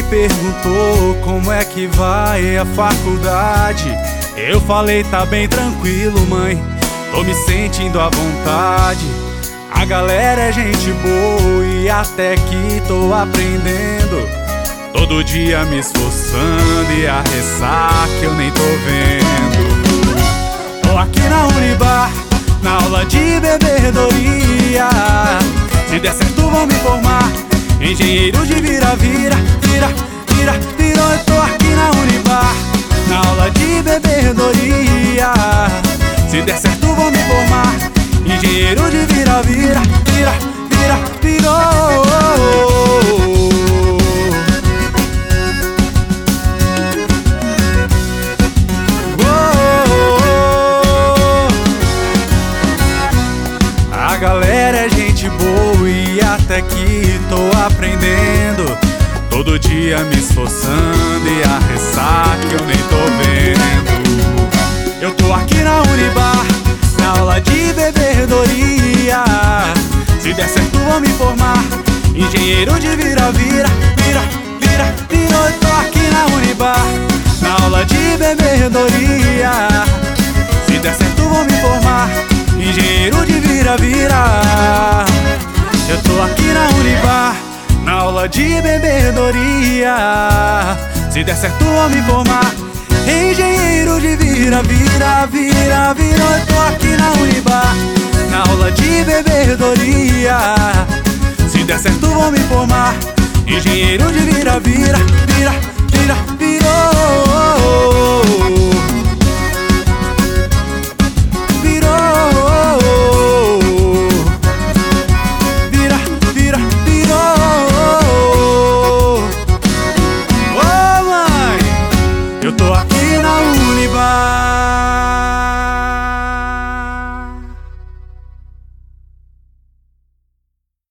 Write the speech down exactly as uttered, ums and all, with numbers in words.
perguntou como é que vai a faculdade. Eu falei, tá bem tranquilo, mãe, tô me sentindo à vontade. A galera é gente boa e até que tô aprendendo. Todo dia me esforçando e a ressaca eu nem tô vendo. Tô aqui na Unibar, na aula de bebedoria. Se der certo vou me formar engenheiro de vira-vira, vira, vira, virou. Eu tô aqui na Unibar, na aula de bebedoria. Se der certo vou me formar engenheiro de vira-vira, vira, vira, virou. A galera é gente boa e até que tô aprendendo. Todo dia me esforçando e a ressaca eu nem tô vendo. Eu tô aqui na Unibar, na aula de bebedoria. Se der certo vou me formar engenheiro de vira-vira, vira, vira, virou. Eu tô aqui na Unibar, na aula de bebedoria. Se der certo vou me formar engenheiro de vira-vira. Eu tô aqui na Unibar, na aula de bebedoria. Se der certo vou me formar engenheiro de vira-vira, vira, virou. Eu tô aqui na Unibar, na aula de bebedoria. Se der certo vou me formar engenheiro de vira-vira, vira, vira.